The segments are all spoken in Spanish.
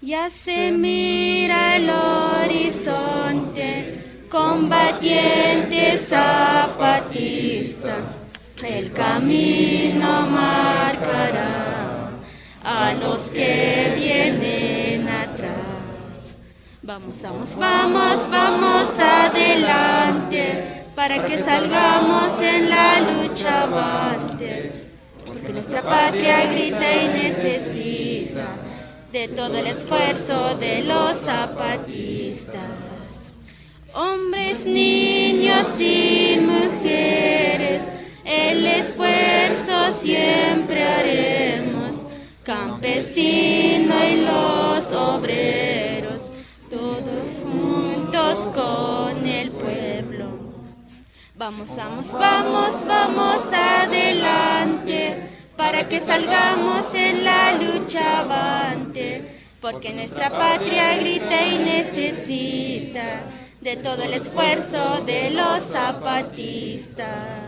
Ya se mira el horizonte, combatiente zapatista, el camino marcará a los que vienen atrás. Vamos, vamos, vamos, vamos adelante, para que salgamos en la lucha avante, porque nuestra patria grita y necesita de todo el esfuerzo de los zapatistas. Hombres, niños y mujeres, el esfuerzo siempre haremos, campesino y los obreros, todos juntos con el pueblo. Vamos, vamos, vamos, vamos adelante, para que salgamos en la lucha avante, porque nuestra patria grita y necesita de todo el esfuerzo de los zapatistas.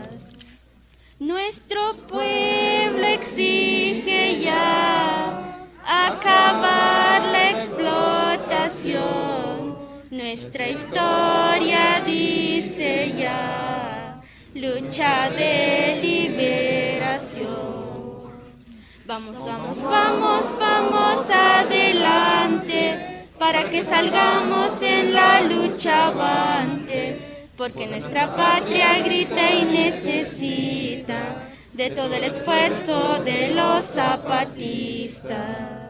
Nuestro pueblo exige ya acabar la explotación, nuestra historia dice ya lucha de liberación. Vamos, vamos, vamos, vamos adelante, para que salgamos en la lucha avante, porque nuestra patria grita y necesita de todo el esfuerzo de los zapatistas.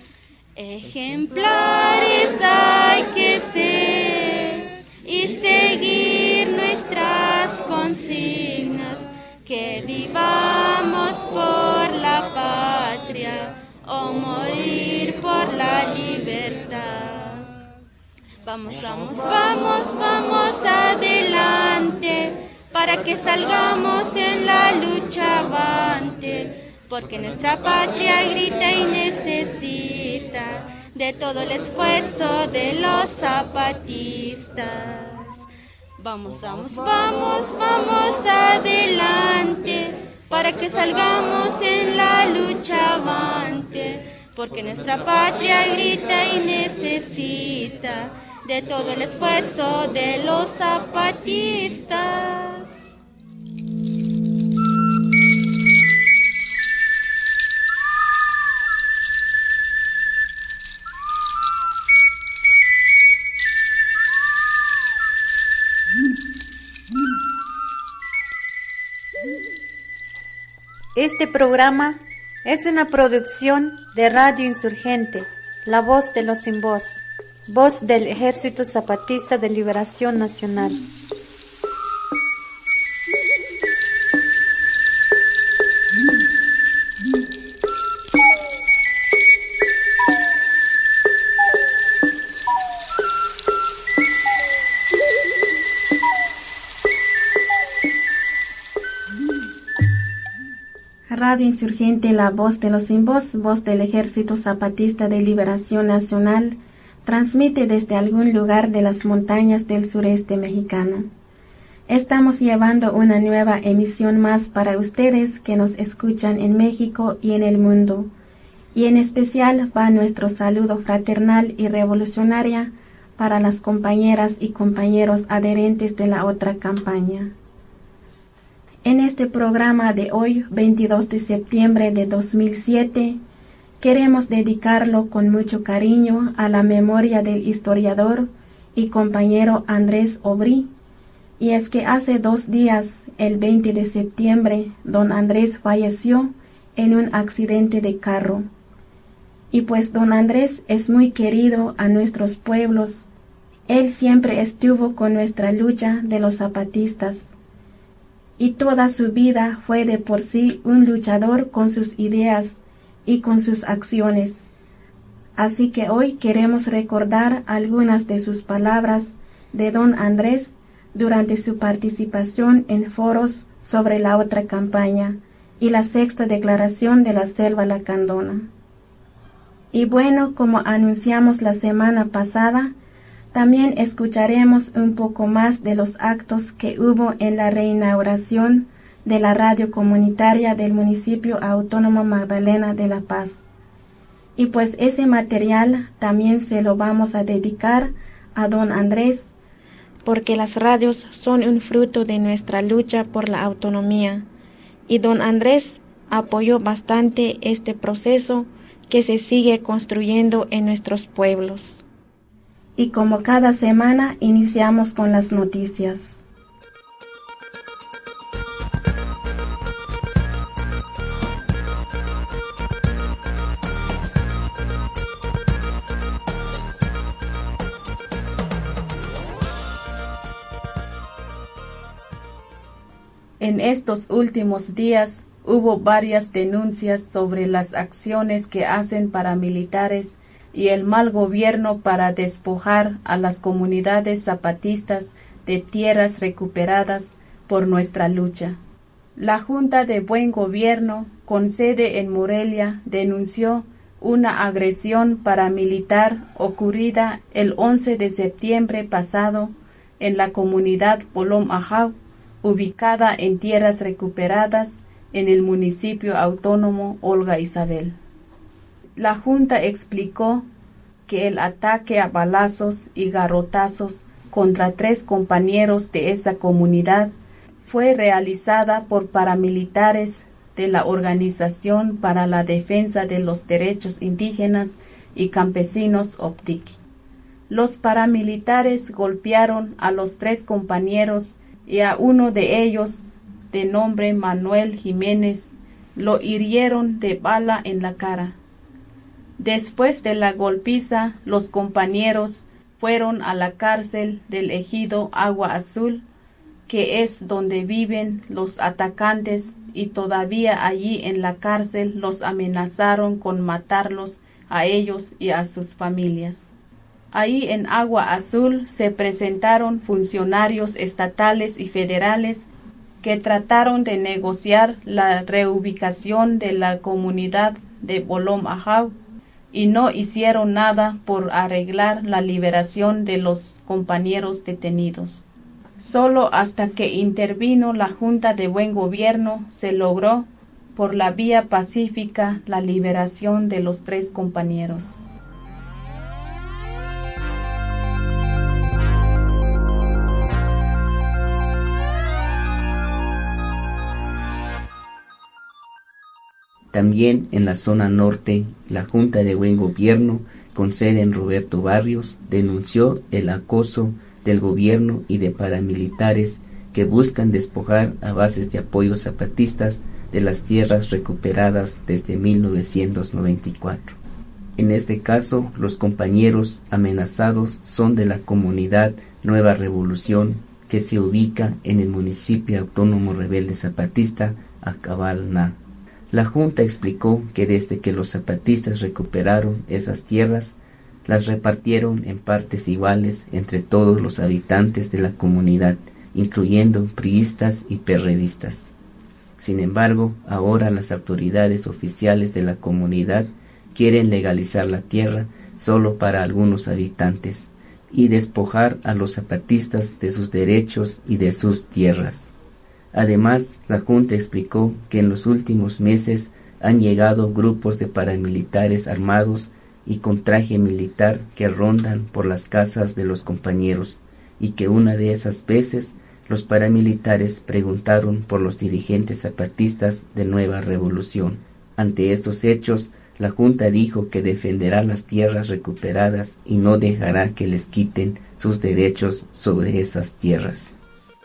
Ejemplares hay que ser y seguir nuestras consignas, que vivamos por la patria o morir por la libertad. Vamos, vamos, vamos, vamos adelante, para que salgamos en la lucha avante, porque nuestra patria grita y necesita de todo el esfuerzo de los zapatistas. Vamos, vamos, vamos, vamos adelante, para que salgamos en la lucha avante, porque nuestra patria grita y necesita de todo el esfuerzo de los zapatistas. Este programa es una producción de Radio Insurgente, La Voz de los Sin Voz, voz del Ejército Zapatista de Liberación Nacional. Radio Insurgente, La Voz de los Sin Voz, voz del Ejército Zapatista de Liberación Nacional, transmite desde algún lugar de las montañas del sureste mexicano. Estamos llevando una nueva emisión más para ustedes que nos escuchan en México y en el mundo, y en especial va nuestro saludo fraternal y revolucionaria para las compañeras y compañeros adherentes de la otra campaña. En este programa de hoy, 22 de septiembre de 2007, queremos dedicarlo con mucho cariño a la memoria del historiador y compañero Andrés Aubry. Y es que hace 2 días, el 20 de septiembre, don Andrés falleció en un accidente de carro. Y pues don Andrés es muy querido a nuestros pueblos. Él siempre estuvo con nuestra lucha de los zapatistas. Y toda su vida fue de por sí un luchador con sus ideas y con sus acciones. Así que hoy queremos recordar algunas de sus palabras de don Andrés durante su participación en foros sobre la otra campaña y la 6ª declaración de la Selva Lacandona. Y bueno, como anunciamos la semana pasada, también escucharemos un poco más de los actos que hubo en la reinauguración de la radio comunitaria del municipio autónomo Magdalena de La Paz. Y pues ese material también se lo vamos a dedicar a don Andrés, porque las radios son un fruto de nuestra lucha por la autonomía. Y don Andrés apoyó bastante este proceso que se sigue construyendo en nuestros pueblos. Y como cada semana iniciamos con las noticias. En estos últimos días hubo varias denuncias sobre las acciones que hacen paramilitares y el mal gobierno para despojar a las comunidades zapatistas de tierras recuperadas por nuestra lucha. La Junta de Buen Gobierno, con sede en Morelia, denunció una agresión paramilitar ocurrida el 11 de septiembre pasado en la comunidad Bolom Ajau, ubicada en tierras recuperadas en el municipio autónomo Olga Isabel. La Junta explicó que el ataque a balazos y garrotazos contra 3 compañeros de esa comunidad fue realizada por paramilitares de la Organización para la Defensa de los Derechos Indígenas y Campesinos OPDIC. Los paramilitares golpearon a los 3 compañeros y a uno de ellos, de nombre Manuel Jiménez, lo hirieron de bala en la cara. Después de la golpiza, los compañeros fueron a la cárcel del ejido Agua Azul, que es donde viven los atacantes, y todavía allí en la cárcel los amenazaron con matarlos a ellos y a sus familias. Ahí en Agua Azul se presentaron funcionarios estatales y federales que trataron de negociar la reubicación de la comunidad de Bolom Ajau y no hicieron nada por arreglar la liberación de los compañeros detenidos. Solo hasta que intervino la Junta de Buen Gobierno se logró por la vía pacífica la liberación de los 3 compañeros. También en la zona norte, la Junta de Buen Gobierno, con sede en Roberto Barrios, denunció el acoso del gobierno y de paramilitares que buscan despojar a bases de apoyo zapatistas de las tierras recuperadas desde 1994. En este caso, los compañeros amenazados son de la comunidad Nueva Revolución, que se ubica en el municipio autónomo rebelde zapatista Acabalna. La Junta explicó que desde que los zapatistas recuperaron esas tierras, las repartieron en partes iguales entre todos los habitantes de la comunidad, incluyendo priistas y perredistas. Sin embargo, ahora las autoridades oficiales de la comunidad quieren legalizar la tierra solo para algunos habitantes y despojar a los zapatistas de sus derechos y de sus tierras. Además, la Junta explicó que en los últimos meses han llegado grupos de paramilitares armados y con traje militar que rondan por las casas de los compañeros, y que una de esas veces los paramilitares preguntaron por los dirigentes zapatistas de Nueva Revolución. Ante estos hechos, la Junta dijo que defenderá las tierras recuperadas y no dejará que les quiten sus derechos sobre esas tierras.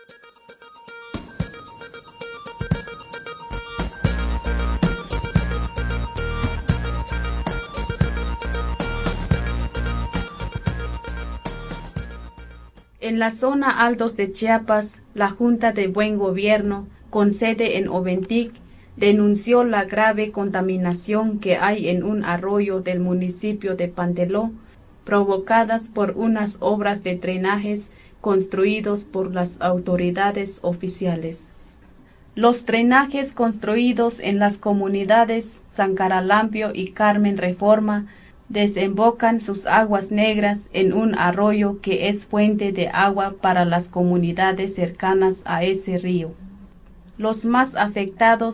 En la zona Altos de Chiapas, la Junta de Buen Gobierno, con sede en Oventic, denunció la grave contaminación que hay en un arroyo del municipio de Panteló, provocadas por unas obras de drenajes construidos por las autoridades oficiales. Los drenajes construidos en las comunidades San Caralampio y Carmen Reforma desembocan sus aguas negras en un arroyo que es fuente de agua para las comunidades cercanas a ese río. Los más afectados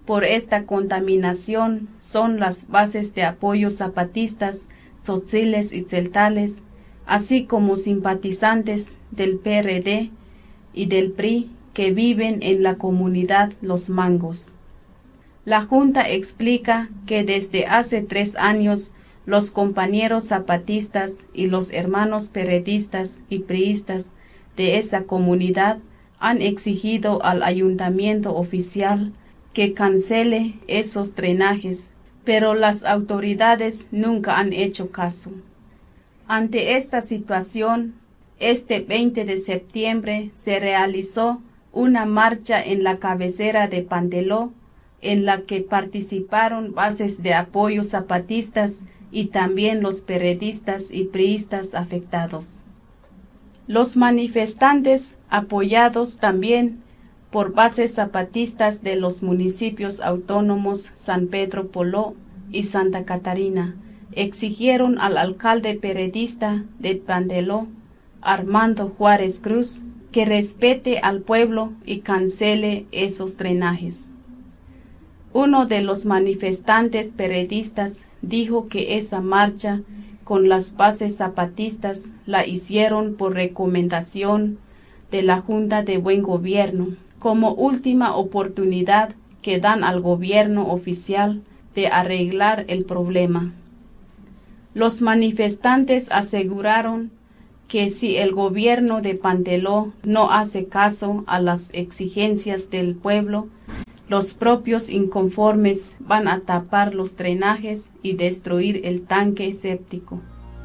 por esta contaminación son las bases de apoyo zapatistas, tzotziles y tzeltales, así como simpatizantes del PRD y del PRI que viven en la comunidad Los Mangos. La Junta explica que desde hace 3 años los compañeros zapatistas y los hermanos PRDistas y priistas de esa comunidad han exigido al ayuntamiento oficial que cancele esos drenajes, pero las autoridades nunca han hecho caso. Ante esta situación, este 20 de septiembre se realizó una marcha en la cabecera de Panteló, en la que participaron bases de apoyo zapatistas y también los PRDistas y priistas afectados. Los manifestantes, apoyados también por bases zapatistas de los municipios autónomos San Pedro Poló y Santa Catarina, exigieron al alcalde PRDista de Panteló, Armando Juárez Cruz, que respete al pueblo y cancele esos drenajes. Uno de los manifestantes PRDistas dijo que esa marcha con las bases zapatistas la hicieron por recomendación de la Junta de Buen Gobierno, como última oportunidad que dan al gobierno oficial de arreglar el problema. Los manifestantes aseguraron que si el gobierno de Panteló no hace caso a las exigencias del pueblo, los propios inconformes van a tapar los drenajes y destruir el tanque séptico.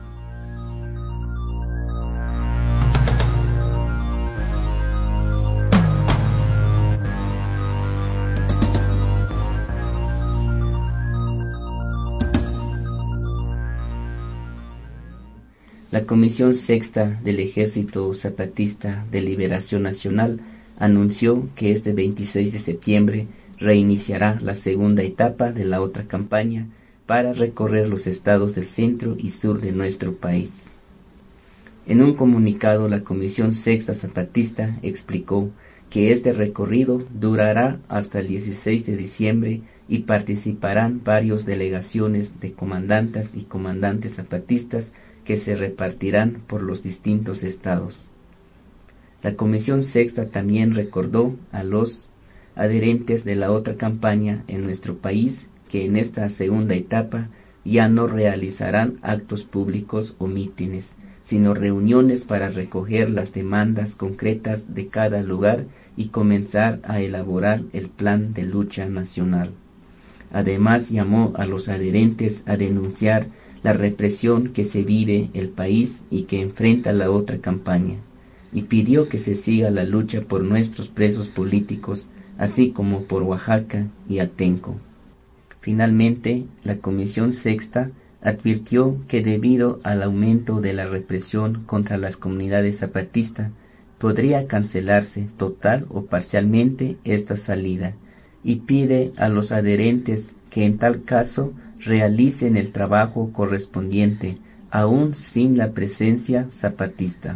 La Comisión Sexta del Ejército Zapatista de Liberación Nacional anunció que este 26 de septiembre reiniciará la segunda etapa de la otra campaña para recorrer los estados del centro y sur de nuestro país. En un comunicado, la Comisión Sexta Zapatista explicó que este recorrido durará hasta el 16 de diciembre y participarán varias delegaciones de comandantas y comandantes zapatistas que se repartirán por los distintos estados. La Comisión Sexta también recordó a los adherentes de la otra campaña en nuestro país que en esta segunda etapa ya no realizarán actos públicos o mítines, sino reuniones para recoger las demandas concretas de cada lugar y comenzar a elaborar el plan de lucha nacional. Además, llamó a los adherentes a denunciar la represión que se vive el país y que enfrenta la otra campaña, y pidió que se siga la lucha por nuestros presos políticos, así como por Oaxaca y Atenco. Finalmente, la Comisión Sexta advirtió que debido al aumento de la represión contra las comunidades zapatistas, podría cancelarse total o parcialmente esta salida, y pide a los adherentes que en tal caso realicen el trabajo correspondiente, aún sin la presencia zapatista.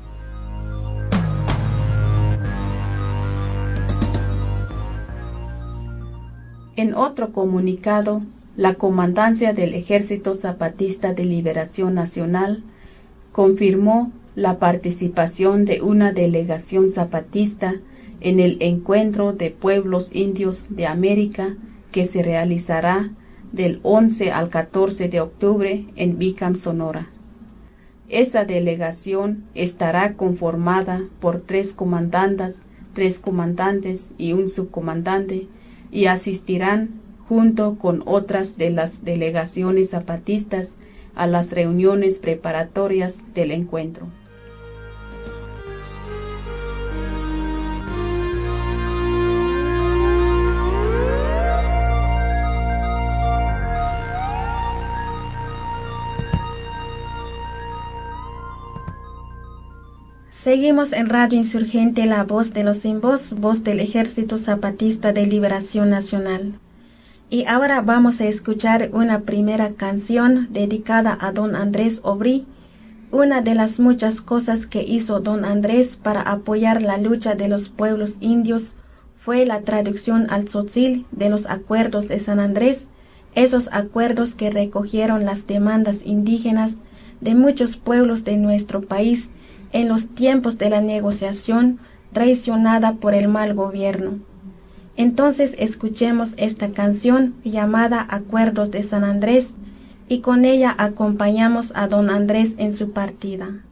En otro comunicado, la Comandancia del Ejército Zapatista de Liberación Nacional confirmó la participación de una delegación zapatista en el Encuentro de Pueblos Indios de América que se realizará del 11 al 14 de octubre en Bicam, Sonora. Esa delegación estará conformada por 3 comandantas, 3 comandantes y un subcomandante, y asistirán junto con otras de las delegaciones zapatistas a las reuniones preparatorias del encuentro. Seguimos en Radio Insurgente, la voz de los sin voz, voz del Ejército Zapatista de Liberación Nacional. Y ahora vamos a escuchar una primera canción dedicada a don Andrés Aubry. Una de las muchas cosas que hizo don Andrés para apoyar la lucha de los pueblos indios fue la traducción al tzotzil de los acuerdos de San Andrés, esos acuerdos que recogieron las demandas indígenas de muchos pueblos de nuestro país en los tiempos de la negociación traicionada por el mal gobierno. Entonces escuchemos esta canción llamada Acuerdos de San Andrés y con ella acompañamos a don Andrés en su partida.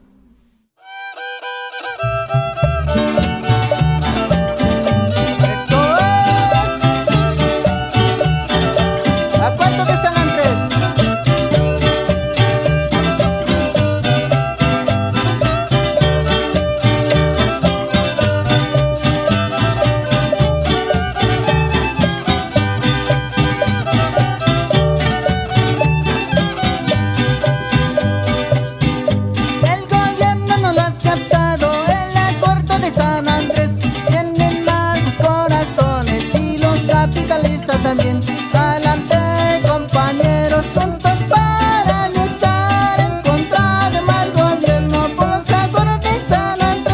También adelante, compañeros, juntos para luchar en contra del mal gobierno por los acuerdos de San Andrés.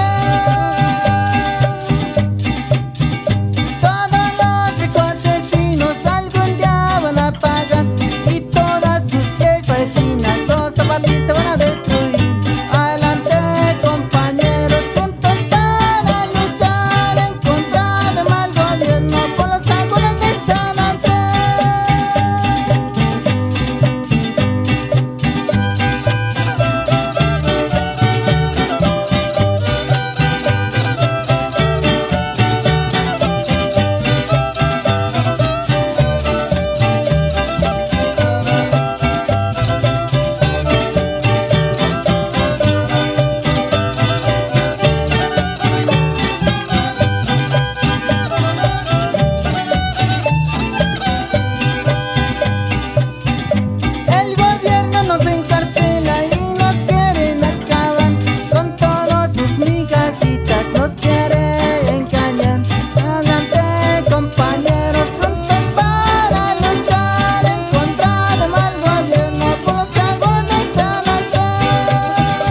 Todos los ricos asesinos algún día van a pagar y todas sus leyes vecinas los zapatistas van a destruir. Adelante, compañeros, juntos para luchar en contra del mal gobierno por los acuerdos de San Andrés. El gobierno nos encarcela y nos quieren acabar con todas sus migajitas, nos quiere engañar. Adelante, compañeros, juntos para luchar en contra del mal gobierno por los acuerdos de San Andrés.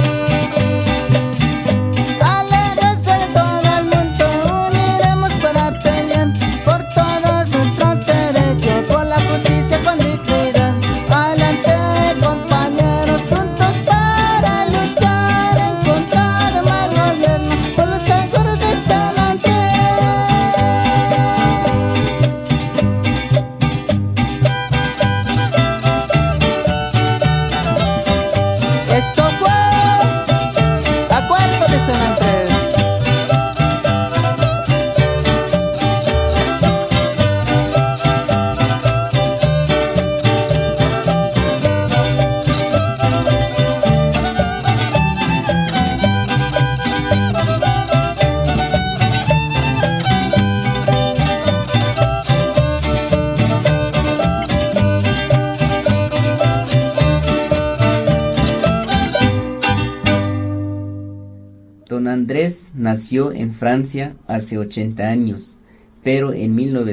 Alegres de todo el mundo, uniremos para pelear por todos nuestros derechos, por la justicia con dignidad. Adelante, compañeros, juntos para luchar en contra del mal gobierno por los acuerdos de San Andrés. Esto fue Acuerdo de San Andrés. Don Andrés nació en Francia hace 80 años, pero en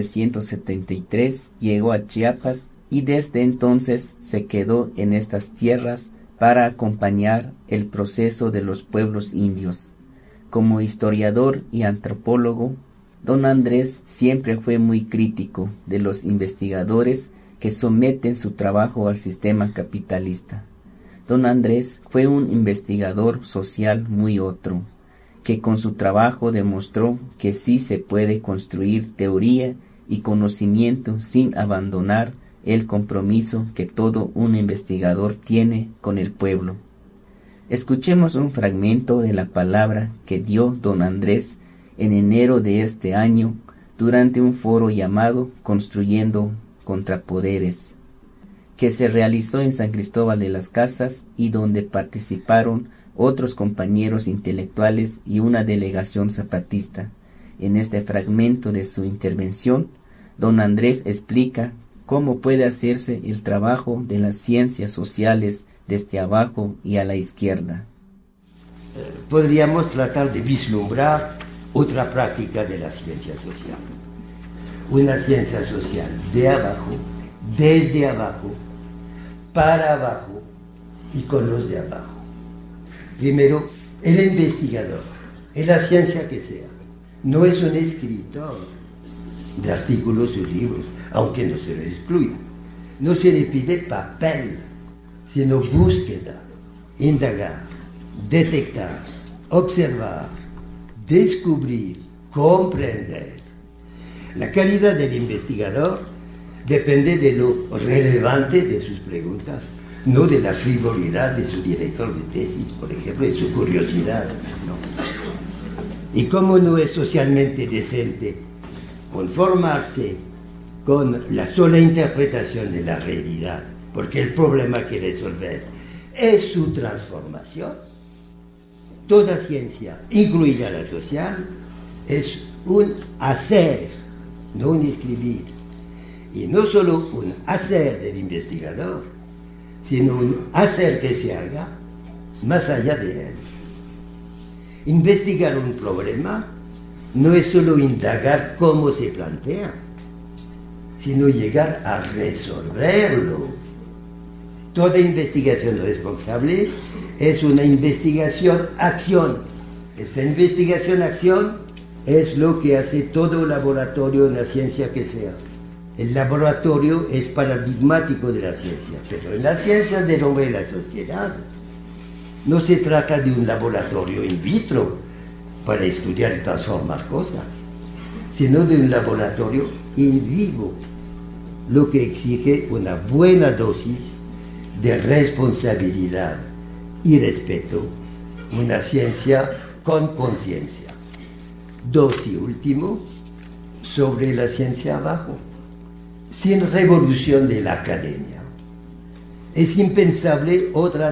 1973 llegó a Chiapas y desde entonces se quedó en estas tierras para acompañar el proceso de los pueblos indios. Como historiador y antropólogo, don Andrés siempre fue muy crítico de los investigadores que someten su trabajo al sistema capitalista. Don Andrés fue un investigador social muy otro, que con su trabajo demostró que sí se puede construir teoría y conocimiento sin abandonar el compromiso que todo un investigador tiene con el pueblo. Escuchemos un fragmento de la palabra que dio don Andrés en enero de este año durante un foro llamado Construyendo Contrapoderes, que se realizó en San Cristóbal de las Casas y donde participaron otros compañeros intelectuales y una delegación zapatista. En este fragmento de su intervención, don Andrés explica cómo puede hacerse el trabajo de las ciencias sociales desde abajo y a la izquierda. Podríamos tratar de vislumbrar otra práctica de la ciencia social. Una ciencia social de abajo, desde abajo, para abajo y con los de abajo. Primero, el investigador, en la ciencia que sea, no es un escritor de artículos o libros, aunque no se lo excluya. No se le pide papel, sino búsqueda, indagar, detectar, observar, descubrir, comprender. La calidad del investigador depende de lo relevante de sus preguntas, no de la frivolidad de su director de tesis, por ejemplo, de su curiosidad. No. Y como no es socialmente decente conformarse con la sola interpretación de la realidad, porque el problema que resolver es su transformación, toda ciencia, incluida la social, es un hacer, no un escribir. Y no solo un hacer del investigador, sino un hacer que se haga más allá de él. Investigar un problema no es solo indagar cómo se plantea, sino llegar a resolverlo. Toda investigación responsable es una investigación-acción. Esta investigación-acción es lo que hace todo laboratorio en la ciencia que sea. El laboratorio es paradigmático de la ciencia, pero en las ciencias del hombre y la sociedad no se trata de un laboratorio in vitro para estudiar y transformar cosas, sino de un laboratorio in vivo, lo que exige una buena dosis de responsabilidad y respeto, una ciencia con conciencia. Dos y último, sobre la ciencia abajo. Sin revolución de la academia, es impensable otra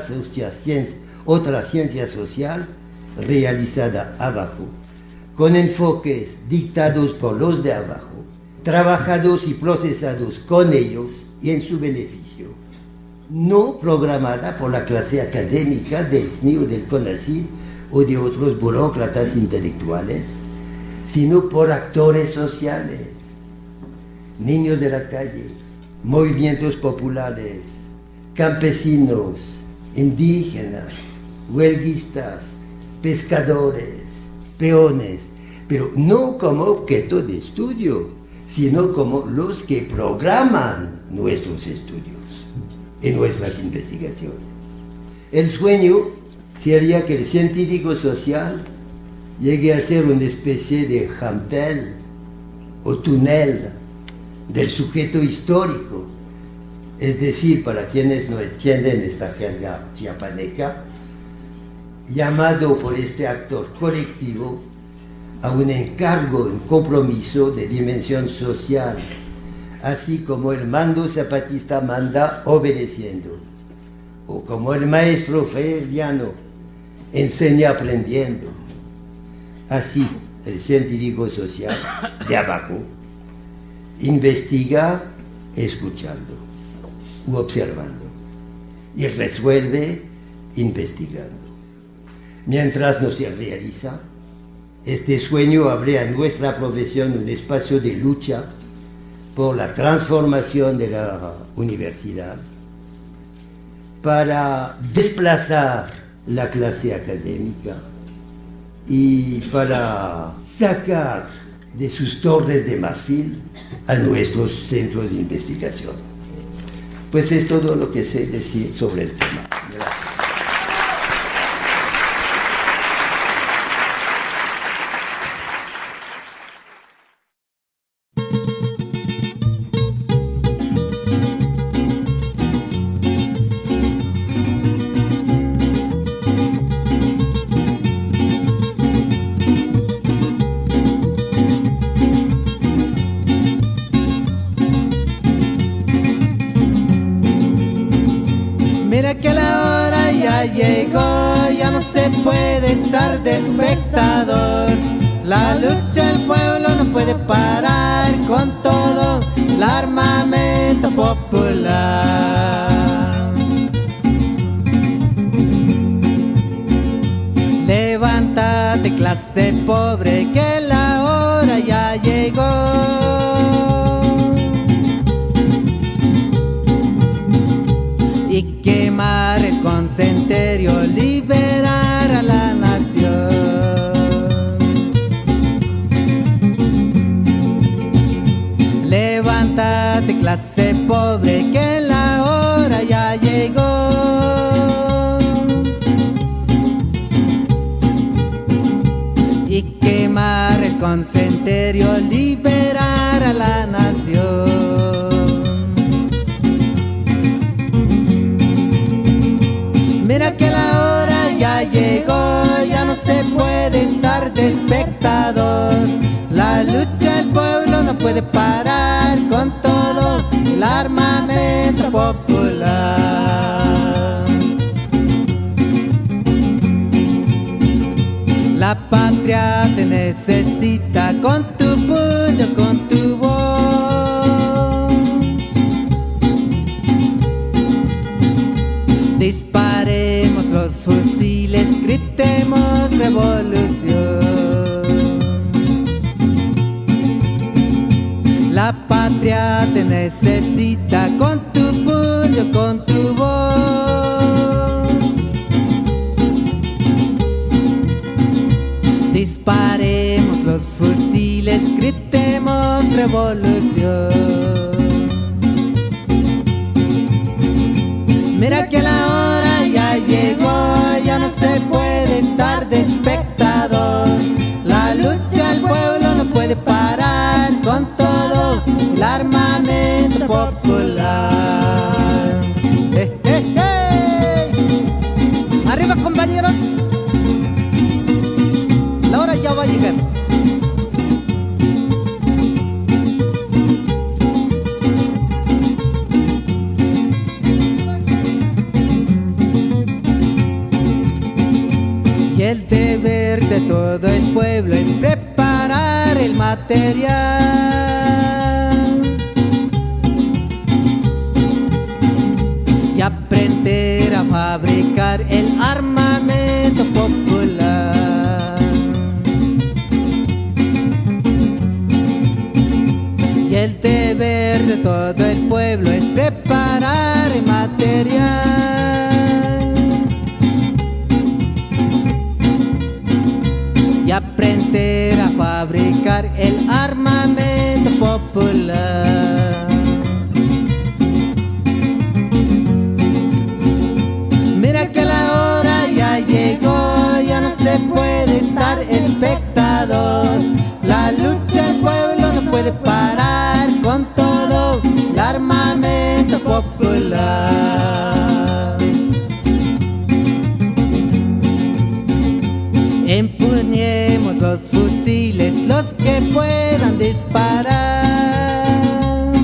ciencia social realizada abajo, con enfoques dictados por los de abajo, trabajados y procesados con ellos y en su beneficio, no programada por la clase académica del SNI o del CONACYT o de otros burócratas intelectuales, sino por actores sociales, niños de la calle, movimientos populares, campesinos, indígenas, huelguistas, pescadores, peones, pero no como objeto de estudio, sino como los que programan nuestros estudios y nuestras investigaciones. El sueño sería que el científico social llegue a ser una especie de jamtel o túnel del sujeto histórico, es decir, para quienes no entienden esta jerga chiapaneca, llamado por este actor colectivo a un encargo, un compromiso de dimensión social, así como el mando zapatista manda obedeciendo, o como el maestro freiriano enseña aprendiendo. Así, el científico social de abajo investiga escuchando u observando y resuelve investigando. Mientras no se realiza, este sueño abre a nuestra profesión un espacio de lucha por la transformación de la universidad, para desplazar la clase académica y para sacar de sus torres de marfil a nuestros centros de investigación. Pues es todo lo que sé decir sobre el tema. Gracias. Mira que la hora ya llegó, ya no se puede estar de espectador. La lucha del pueblo no puede parar con todo el armamento popular. Levántate, clase pobre, que la hora ya llegó. Y quemar el concenterio, liberar a la nación. con senterio liberar a la nación. Mira que la hora ya llegó, ya no se puede estar de espectador. La lucha del pueblo no puede parar con todo el armamento popular. La patria te necesita con tu puño, con tu voz. Disparemos los fusiles, gritemos revolución. La patria te necesita con tu puño, con tu voz. Disparemos los fusiles, gritemos revolución. Mira que la hora ya llegó, ya no se puede estar de espectador. La lucha del pueblo no puede parar con todo el armamento popular. Arriba, compañeros, la hora ya va a llegar. Y el deber de todo el pueblo es preparar el material y aprender a fabricar el armamento popular. Y el deber de todo el pueblo es preparar el material y aprender a fabricar el armamento popular. Mira que la hora ya llegó, ya no se puede estar espectador. La lucha del pueblo no puede parar con todo el armamento popular. Empuñemos los fusiles, los que puedan disparar,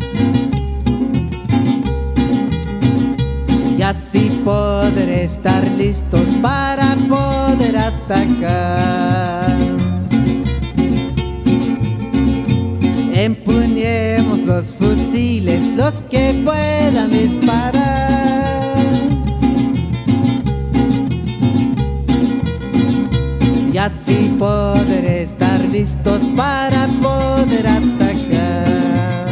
y así poder estar listos para poder atacar. Empuñemos los fusiles, los que puedan disparar, y así poder estar listos para poder atacar.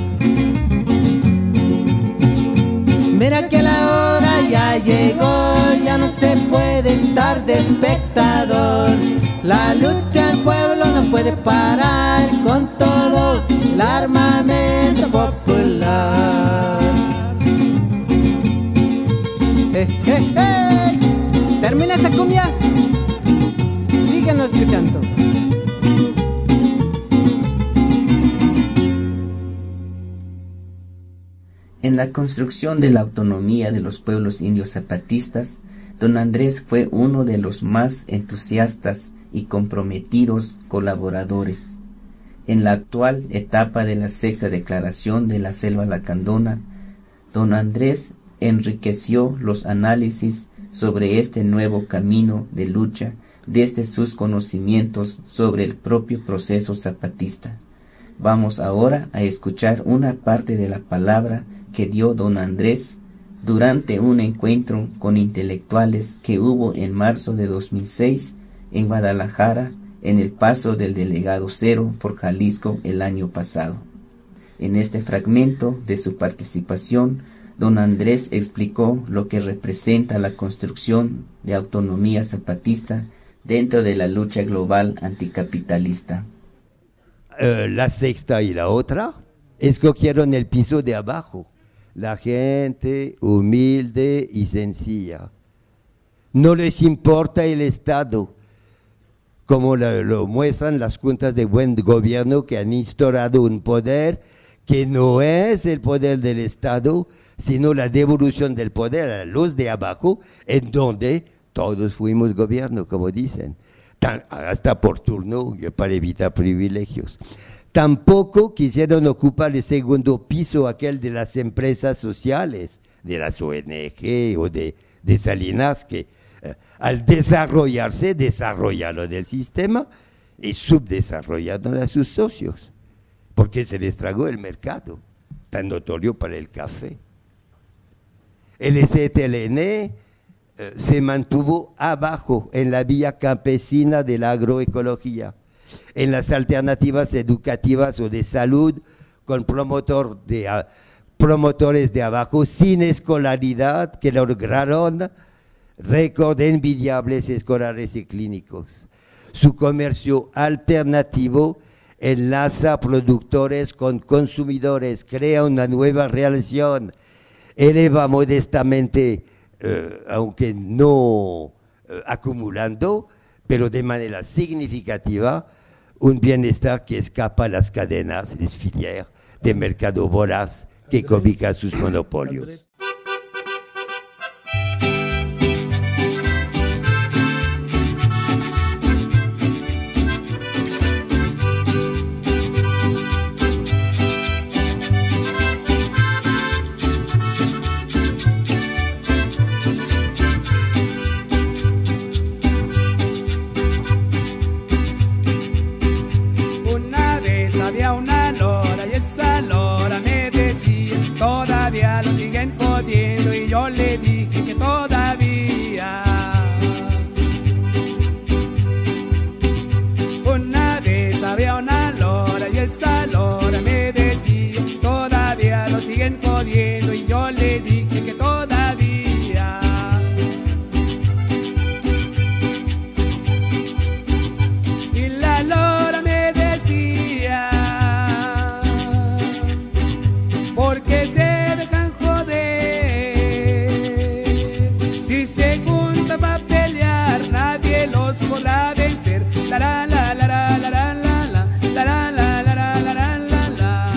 Mira que la hora ya llegó, ya no se puede estar de espectador. La lucha del pueblo no puede parar con todo el armamento popular. Termina esa cumbia, síguenlo escuchando. En la construcción de la autonomía de los pueblos indios zapatistas, don Andrés fue uno de los más entusiastas y comprometidos colaboradores. En la actual etapa de la sexta declaración de la Selva Lacandona, don Andrés enriqueció los análisis sobre este nuevo camino de lucha desde sus conocimientos sobre el propio proceso zapatista. Vamos ahora a escuchar una parte de la palabra que dio don Andrés durante un encuentro con intelectuales que hubo en marzo de 2006 en Guadalajara, en el paso del delegado Cero por Jalisco el año pasado. En este fragmento de su participación, don Andrés explicó lo que representa la construcción de autonomía zapatista dentro de la lucha global anticapitalista. La sexta y la otra escogieron el piso de abajo, la gente humilde y sencilla. No les importa el Estado. como lo muestran las juntas de buen gobierno que han instaurado un poder que no es el poder del Estado, sino la devolución del poder a los de abajo, en donde todos fuimos gobierno, como dicen, hasta por turno, para evitar privilegios. Tampoco quisieron ocupar el segundo piso, aquel de las empresas sociales, de las ONG o de Salinas, que al desarrollarse, desarrollaron el sistema y subdesarrollaron a sus socios, porque se les tragó el mercado, tan notorio para el café. El STLN se mantuvo abajo en la vía campesina de la agroecología, en las alternativas educativas o de salud, con promotores de abajo sin escolaridad que lograron récord envidiables escolares y clínicos. Su comercio alternativo enlaza productores con consumidores, crea una nueva relación, eleva modestamente, aunque no acumulando, pero de manera significativa, un bienestar que escapa a las cadenas, les filières de mercado voraz que cobijan sus monopolios. Y yo le dije que todavía. Una vez había una lora y esa lora me decía, todavía lo siguen jodiendo, y yo le dije que todavía. Y la lora me decía, porque se podrá vencer. La la la la la la la la la la la la la la la la la.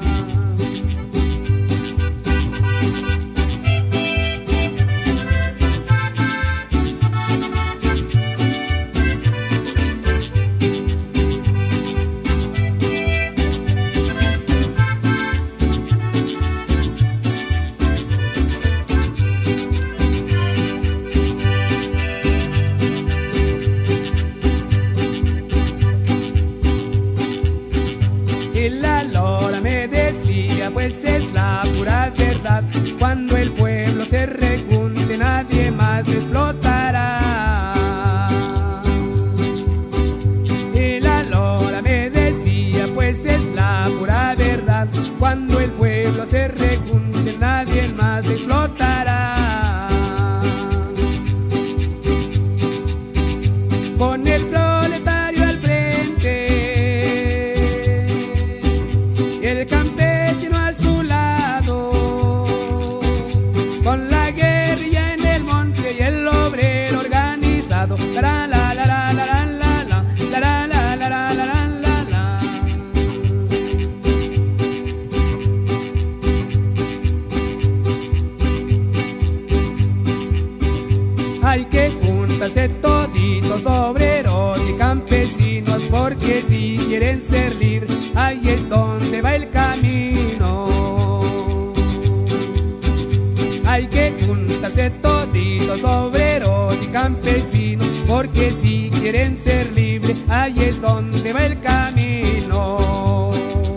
Pues es la pura verdad, cuando el pueblo se rejunte nadie más lo explotará. Y la lora me decía, pues es la pura verdad, cuando el pueblo se rejunte nadie más lo explotará. Con el proletario al frente y el campesino a su lado, con la guerrilla en el monte y el obrero organizado. La la la la la la la la la la la la la la la la. Hay que juntarse toditos, obreros y campesinos, porque si quieren ser libres, ahí es donde va el camino. Hay que juntarse toditos, obreros y campesinos, porque si quieren ser libres, ahí es donde va el camino.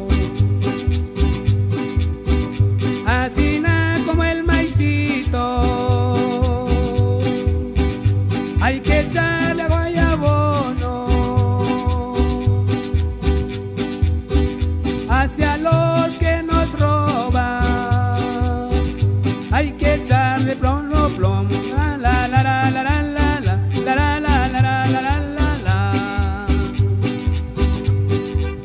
Así como el maicito, hay que echarle agua y abono hacia los que nos roban. Hay que echarle plomo, plomo, la la la la la la la la la la la la la la la.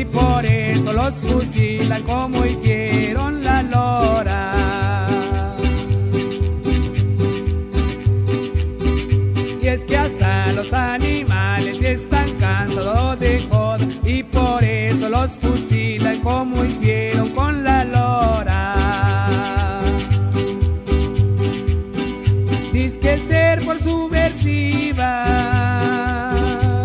y por eso los fusilan como hicieron la lora. Y es que hasta los animales están cansados de joder y por eso los fusilan como hicieron con la lora. Dice que ser por subversiva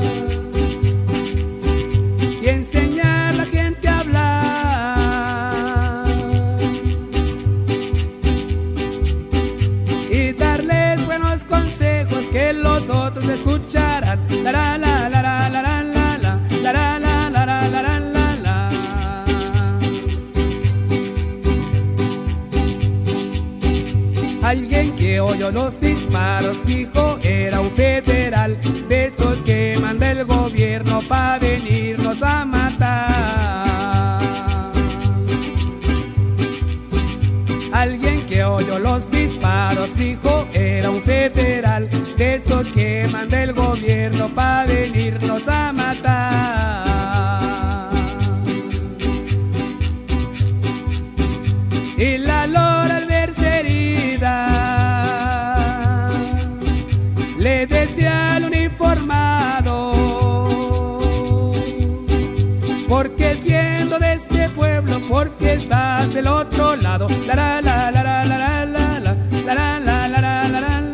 y enseñar a la gente a hablar y darles buenos consejos que los otros escucharán. La la la la la la la la la la la la la la la la la. Alguien que oyó los disparos dijo era un federal de esos que manda el gobierno pa' venirnos a matar. Alguien que oyó los disparos dijo era un federal de esos que manda el gobierno pa' venirnos a matar. Y la lora al verse herida le decía al uniformado: porque siendo de este pueblo, porque estás del otro lado. La la la la la la la la la la la la la la la la.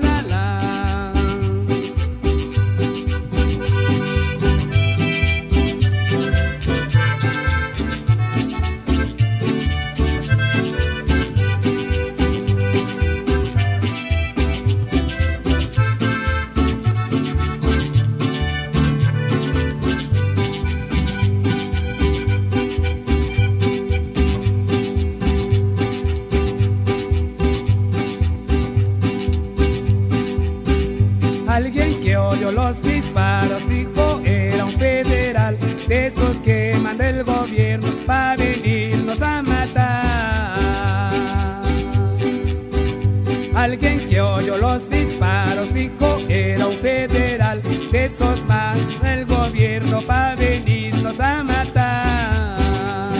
Alguien que oyó los disparos dijo era un federal de esos que manda el gobierno pa' venirnos a matar. Alguien que oyó los disparos dijo era un federal de esos manda el gobierno pa' venirnos a matar.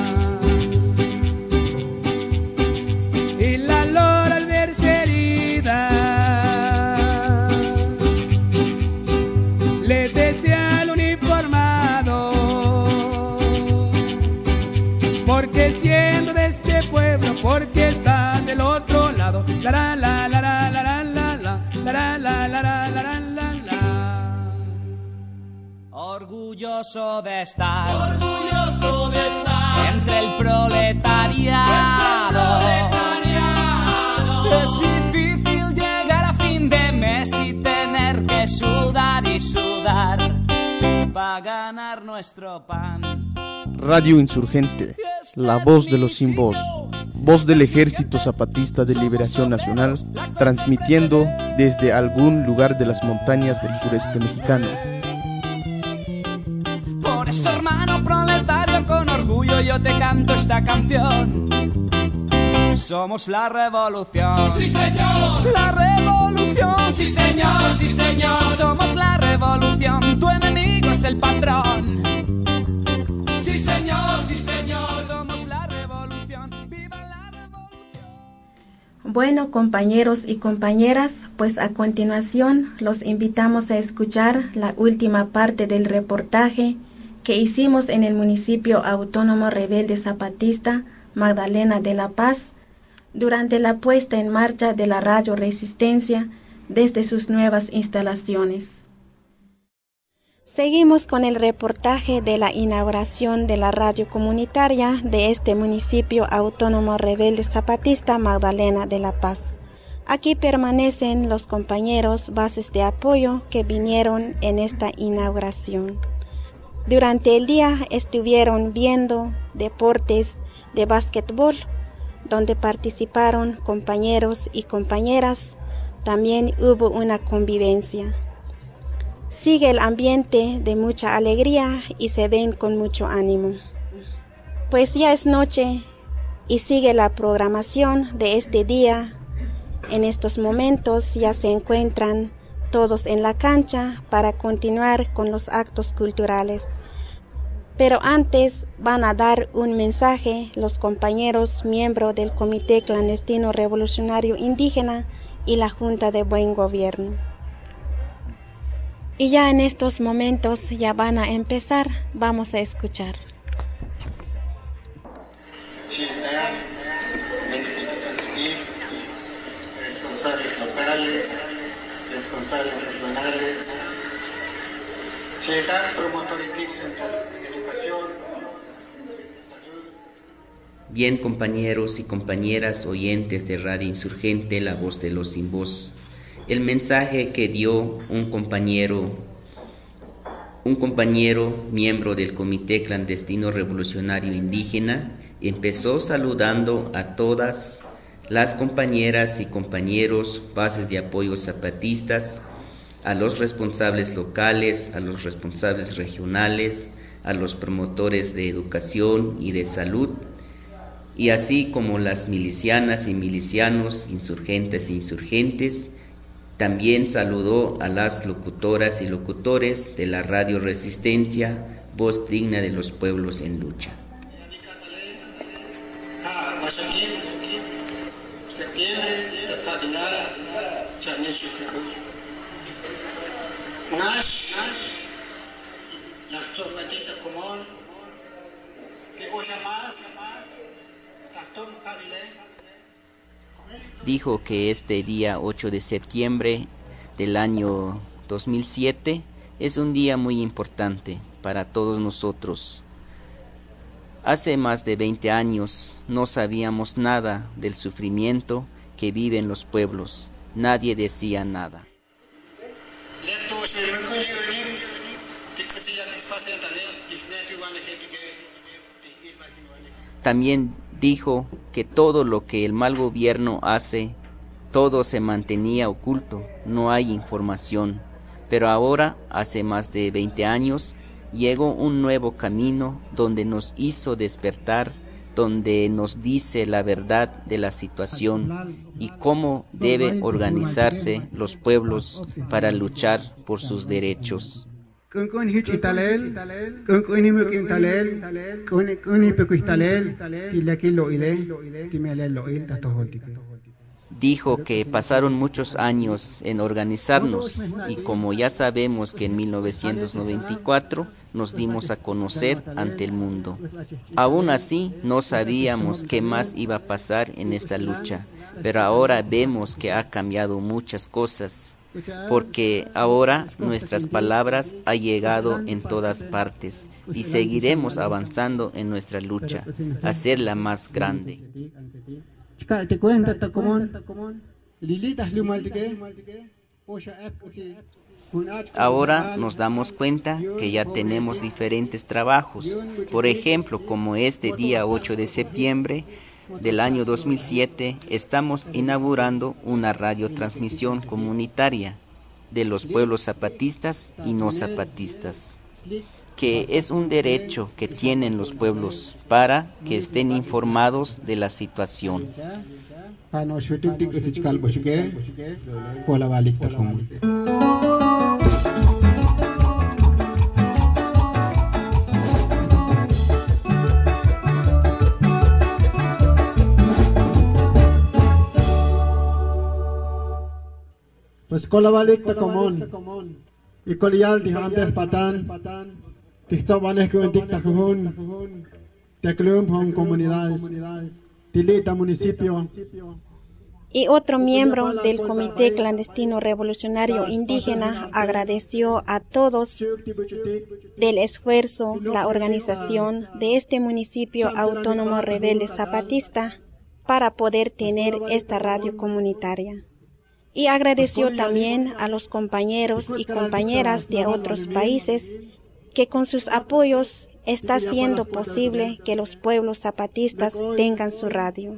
Y la lora al verse herida le decía al uniformado: porque siendo de este pueblo, porque estás del otro lado. La la la la la la la la la la la la la la la la. Orgulloso de estar entre el proletariado. Es difícil llegar a fin de mes y tener que sudar y sudar para ganar nuestro pan. Radio Insurgente, la voz de los sin voz, voz del Ejército Zapatista de Liberación Nacional, transmitiendo desde algún lugar de las montañas del sureste mexicano. Por eso, hermano proletario, con orgullo yo te canto esta canción. Somos la revolución. ¡Sí, señor! La revolución. ¡Sí, señor! ¡Sí, señor! Somos la revolución. Tu enemigo es el patrón. ¡Sí, señor! ¡Sí, señor! Somos la revolución. ¡Viva la revolución! Bueno, compañeros y compañeras, pues a continuación los invitamos a escuchar la última parte del reportaje que hicimos en el municipio autónomo rebelde zapatista Magdalena de la Paz durante la puesta en marcha de la Radio Resistencia desde sus nuevas instalaciones. Seguimos con el reportaje de la inauguración de la radio comunitaria de este municipio autónomo rebelde zapatista Magdalena de la Paz. Aquí permanecen los compañeros bases de apoyo que vinieron en esta inauguración. Durante el día estuvieron viendo deportes de básquetbol, donde participaron compañeros y compañeras. También hubo una convivencia. Sigue el ambiente de mucha alegría y se ven con mucho ánimo. Pues ya es noche y sigue la programación de este día. En estos momentos ya se encuentran todos en la cancha para continuar con los actos culturales. Pero antes van a dar un mensaje los compañeros miembros del Comité Clandestino Revolucionario Indígena y la Junta de Buen Gobierno. Y ya en estos momentos ya van a empezar, vamos a escuchar. Responsables locales, responsables regionales, promotores de educación, salud. Bien, compañeros y compañeras oyentes de Radio Insurgente, La Voz de los Sin Voz, el mensaje que dio un compañero miembro del Comité Clandestino Revolucionario Indígena empezó saludando a todas las compañeras y compañeros, bases de apoyo zapatistas, a los responsables locales, a los responsables regionales, a los promotores de educación y de salud, y así como las milicianas y milicianos, insurgentes e insurgentes. También saludó a las locutoras y locutores de la Radio Resistencia, voz digna de los pueblos en lucha. Dijo que este día 8 de septiembre del año 2007 es un día muy importante para todos nosotros. Hace más de 20 años no sabíamos nada del sufrimiento que viven los pueblos. Nadie decía nada. También dijo que todo lo que el mal gobierno hace, todo se mantenía oculto, no hay información. Pero ahora, hace más de 20 años, llegó un nuevo camino donde nos hizo despertar, donde nos dice la verdad de la situación y cómo debe organizarse los pueblos para luchar por sus derechos. Dijo que pasaron muchos años en organizarnos y como ya sabemos que en 1994 nos dimos a conocer ante el mundo. Aún así no sabíamos qué más iba a pasar en esta lucha, pero ahora vemos que ha cambiado muchas cosas, porque ahora nuestras palabras han llegado en todas partes y seguiremos avanzando en nuestra lucha, a hacerla más grande. Ahora nos damos cuenta que ya tenemos diferentes trabajos, por ejemplo, como este día 8 de septiembre del año 2007, estamos inaugurando una radiotransmisión comunitaria de los pueblos zapatistas y no zapatistas, que es un derecho que tienen los pueblos para que estén informados de la situación. Pues kolabalik ta komon ikolial di hander patan tiktabanes que dicta jun teclum hon comunidades tilita municipio. Y otro miembro del Comité Clandestino Revolucionario Indígena agradeció a todos del esfuerzo, la organización de este municipio autónomo rebelde zapatista para poder tener esta radio comunitaria. Y agradeció también a los compañeros y compañeras de otros países que con sus apoyos está siendo posible que los pueblos zapatistas tengan su radio.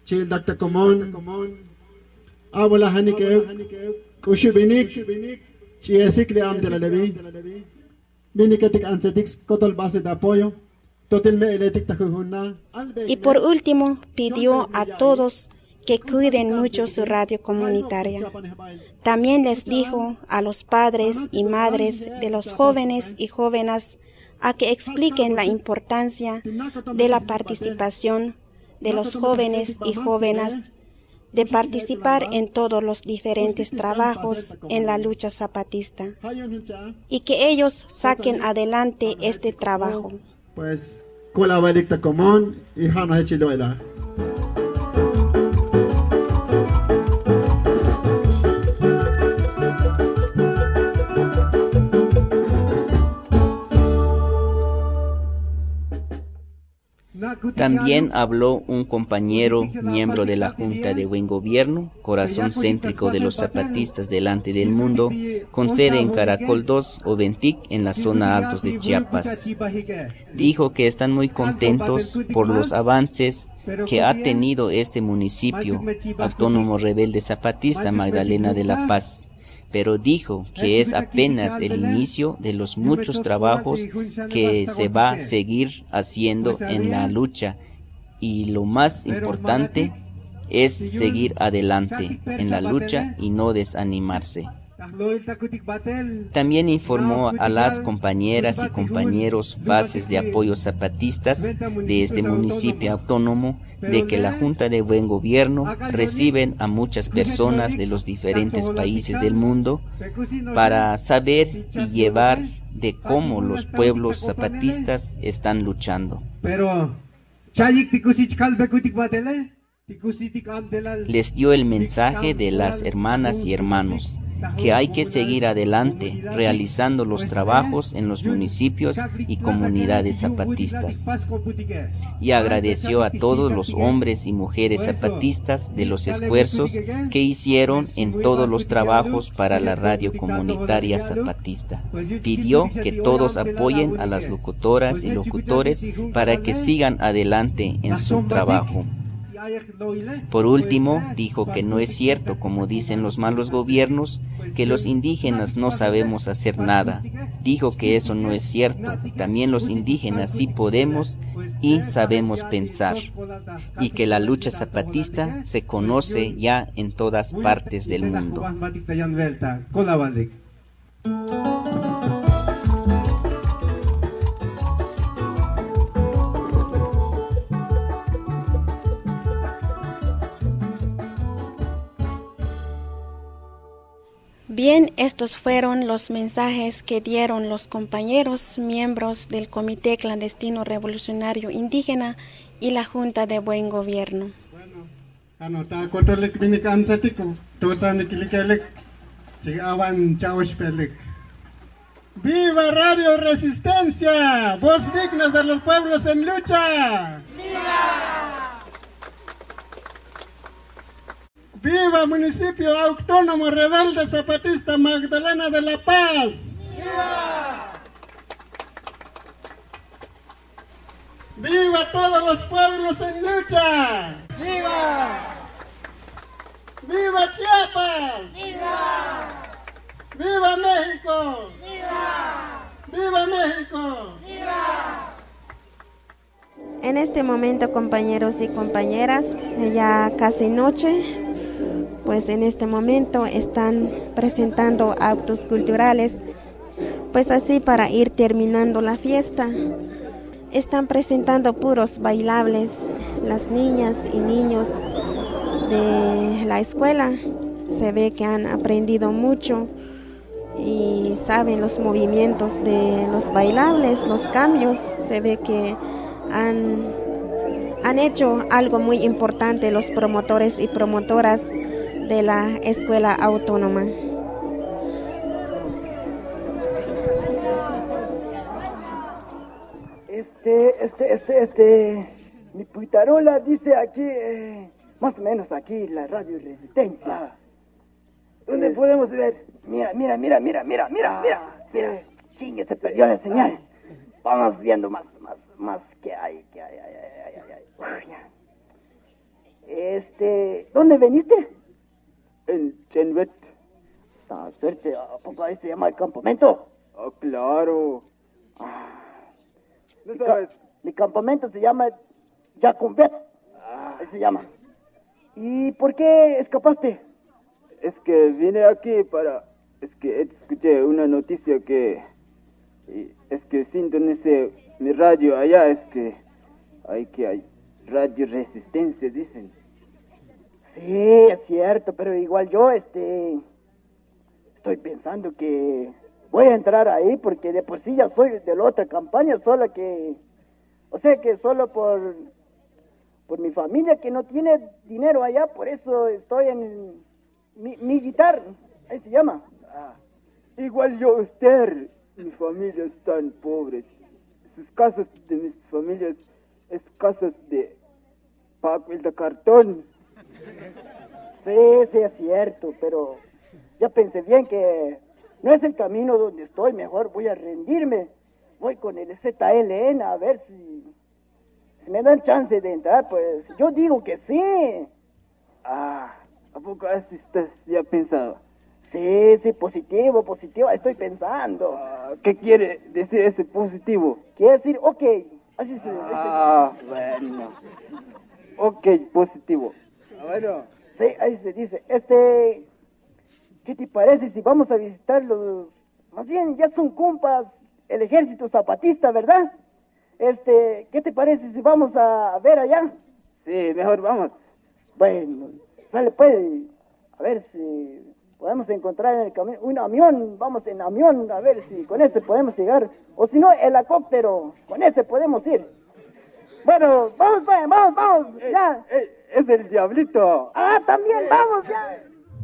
Y por último, pidió a todos que cuiden mucho su radio comunitaria. También les dijo a los padres y madres de los jóvenes y jóvenes a que expliquen la importancia de la participación de los jóvenes y jóvenes de participar en todos los diferentes trabajos en la lucha zapatista y que ellos saquen adelante este trabajo. Pues, colaboradicta común y Hana Hechiloela. También habló un compañero, miembro de la Junta de Buen Gobierno, corazón céntrico de los zapatistas delante del mundo, con sede en Caracol 2 o Ventic, en la zona Altos de Chiapas. Dijo que están muy contentos por los avances que ha tenido este municipio autónomo rebelde zapatista Magdalena de la Paz, pero dijo que es apenas el inicio de los muchos trabajos que se va a seguir haciendo en la lucha, y lo más importante es seguir adelante en la lucha y no desanimarse. También informó a las compañeras y compañeros bases de apoyo zapatistas de este municipio autónomo de que la Junta de Buen Gobierno reciben a muchas personas de los diferentes países del mundo para saber y llevar de cómo los pueblos zapatistas están luchando. Les dio el mensaje de las hermanas y hermanos que hay que seguir adelante realizando los trabajos en los municipios y comunidades zapatistas, y agradeció a todos los hombres y mujeres zapatistas de los esfuerzos que hicieron en todos los trabajos para la radio comunitaria zapatista. Pidió que todos apoyen a las locutoras y locutores para que sigan adelante en su trabajo. Por último, dijo que no es cierto, como dicen los malos gobiernos, que los indígenas no sabemos hacer nada. Dijo que eso no es cierto. También los indígenas sí podemos y sabemos pensar. Y que la lucha zapatista se conoce ya en todas partes del mundo. Bien, estos fueron los mensajes que dieron los compañeros miembros del Comité Clandestino Revolucionario Indígena y la Junta de Buen Gobierno. ¡Viva Radio Resistencia! ¡Voz digna de los pueblos en lucha! ¡Viva! ¡Viva Municipio Autónomo Rebelde Zapatista Magdalena de la Paz! ¡Viva! ¡Viva todos los pueblos en lucha! ¡Viva! ¡Viva Chiapas! ¡Viva! ¡Viva México! ¡Viva! ¡Viva México! ¡Viva! En este momento, compañeros y compañeras, ya casi noche, pues en este momento están presentando actos culturales, pues así para ir terminando la fiesta. Están presentando puros bailables, las niñas y niños de la escuela. Se ve que han aprendido mucho y saben los movimientos de los bailables, los cambios. Se ve que han hecho algo muy importante los promotores y promotoras de la escuela autónoma. Mi puitarola dice aquí, más o menos aquí, la Radio Resistencia. ¿Dónde podemos ver? Mira. Chingue, se perdió la señal. Vamos viendo más que hay. ¿Dónde veniste? En Chenvet. Ah, suerte, ¿a poco ahí se llama el campamento? Ah, claro. ¿No sabes? Mi campamento se llama Yacumbet. Ahí se llama. ¿Y por qué escapaste? Es que vine aquí es que escuché una noticia que Es que siento en mi radio allá, es que hay radio resistencia, dicen. Sí, es cierto, pero igual yo estoy pensando que voy a entrar ahí porque de por sí ya soy de la otra campaña, solo que solo por mi familia que no tiene dinero allá, por eso estoy en mi guitarra, ahí se llama. Igual yo, usted, mi familia es tan pobre. Sus casas de mis familias es casas de papel de cartón. Sí, es cierto, pero ya pensé bien que no es el camino donde estoy, mejor voy a rendirme. Voy con el ZLN a ver si me dan chance de entrar, pues yo digo que sí. ¿A poco así estás ya pensado? Sí, positivo, estoy pensando. ¿Qué quiere decir ese positivo? Quiere decir, ok, así se dice. Bueno. Ok, positivo. Bueno. Sí, ahí se dice, ¿qué te parece si vamos a visitar más bien ya son compas, el Ejército Zapatista, ¿verdad? ¿Qué te parece si vamos a ver allá? Sí, mejor vamos. Bueno, sale pues, a ver si podemos encontrar en el camino un avión, vamos en avión, a ver si con este podemos llegar, o si no, helicóptero, con este podemos ir. Bueno, vamos, ya. Es el diablito. También, vamos ya.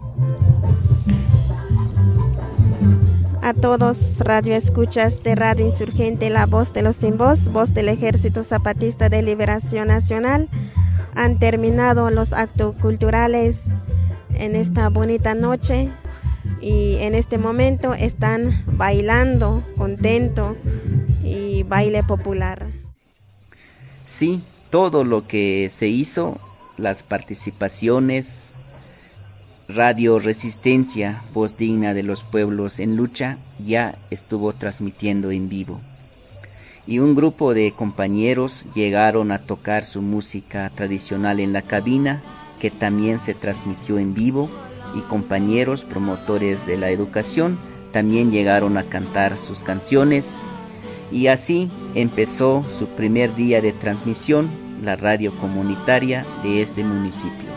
A todos radioescuchas de Radio Insurgente, la voz de los sin voz, voz del Ejército Zapatista de Liberación Nacional, han terminado los actos culturales en esta bonita noche y en este momento están bailando contento y baile popular. Sí, todo lo que se hizo, las participaciones, Radio Resistencia, voz digna de los pueblos en lucha, ya estuvo transmitiendo en vivo. Y un grupo de compañeros llegaron a tocar su música tradicional en la cabina, que también se transmitió en vivo, y compañeros promotores de la educación también llegaron a cantar sus canciones. Y así empezó su primer día de transmisión, la radio comunitaria de este municipio.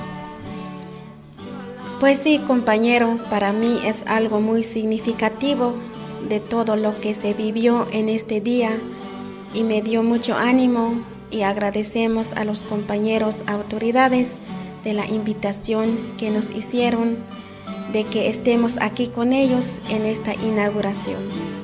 Pues sí, compañero, para mí es algo muy significativo de todo lo que se vivió en este día y me dio mucho ánimo y agradecemos a los compañeros autoridades de la invitación que nos hicieron de que estemos aquí con ellos en esta inauguración.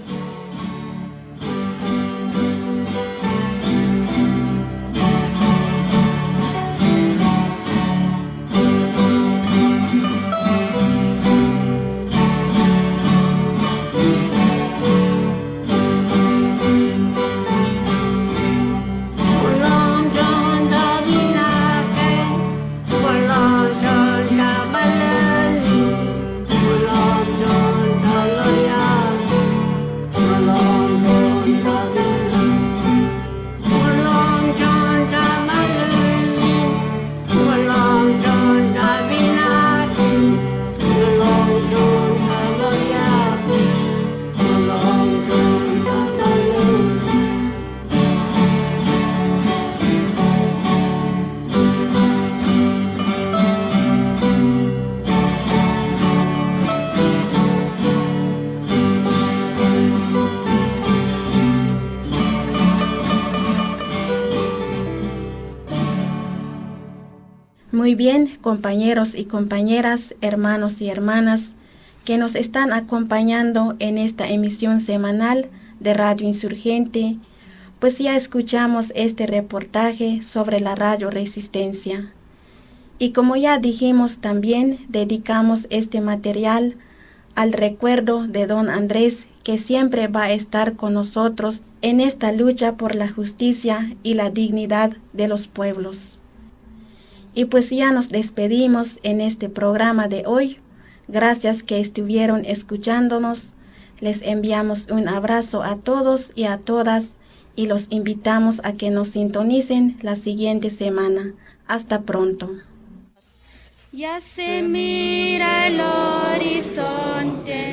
Muy bien, compañeros y compañeras, hermanos y hermanas, que nos están acompañando en esta emisión semanal de Radio Insurgente, pues ya escuchamos este reportaje sobre la Radio Resistencia. Y como ya dijimos también, dedicamos este material al recuerdo de don Andrés, que siempre va a estar con nosotros en esta lucha por la justicia y la dignidad de los pueblos. Y pues ya nos despedimos en este programa de hoy. Gracias que estuvieron escuchándonos. Les enviamos un abrazo a todos y a todas y los invitamos a que nos sintonicen la siguiente semana. Hasta pronto. Ya se mira el horizonte,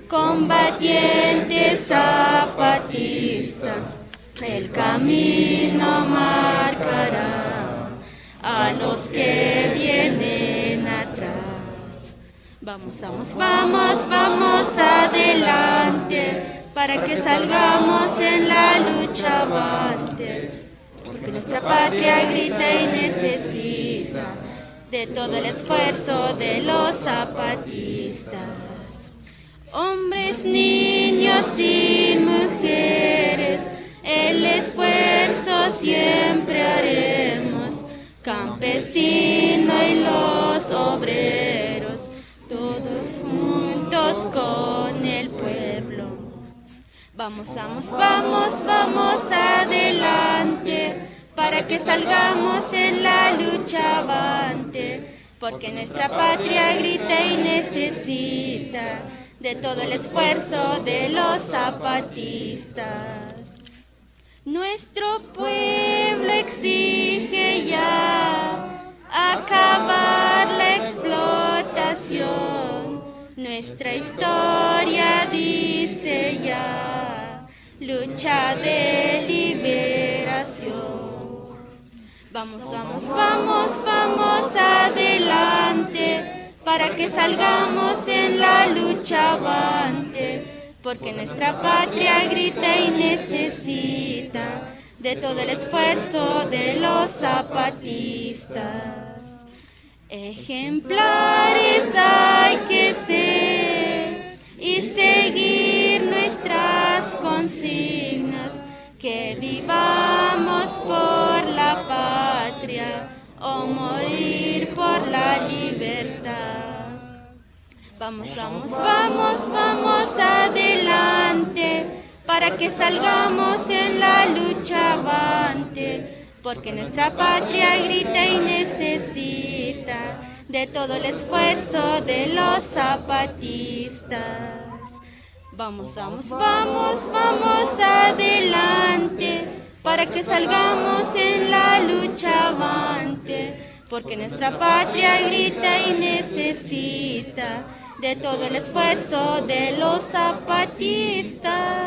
combatiente zapatista, el camino marcará a los que vienen atrás. Vamos, vamos, vamos, vamos adelante, para que salgamos en la lucha avante, porque nuestra patria grita y necesita de todo el esfuerzo de los zapatistas. Hombres, niños y mujeres, el esfuerzo siempre haremos, campesino y los obreros, todos juntos con el pueblo. Vamos, vamos, vamos, vamos adelante, para que salgamos en la lucha avante, porque nuestra patria grita y necesita de todo el esfuerzo de los zapatistas. Nuestro pueblo exige ya acabar la explotación. Nuestra historia dice ya lucha de liberación. Vamos, vamos, vamos, vamos adelante, para que salgamos en la lucha avante, porque nuestra patria grita y necesita de todo el esfuerzo de los zapatistas. Ejemplares hay que ser y seguir nuestras consignas, que vivamos por la patria o morir por la libertad. Vamos, vamos, vamos, vamos adelante, para que salgamos en la lucha avante, porque nuestra patria grita y necesita de todo el esfuerzo de los zapatistas. Vamos, vamos, vamos, vamos adelante, para que salgamos en la lucha avante, porque nuestra patria grita y necesita de todo el esfuerzo de los zapatistas.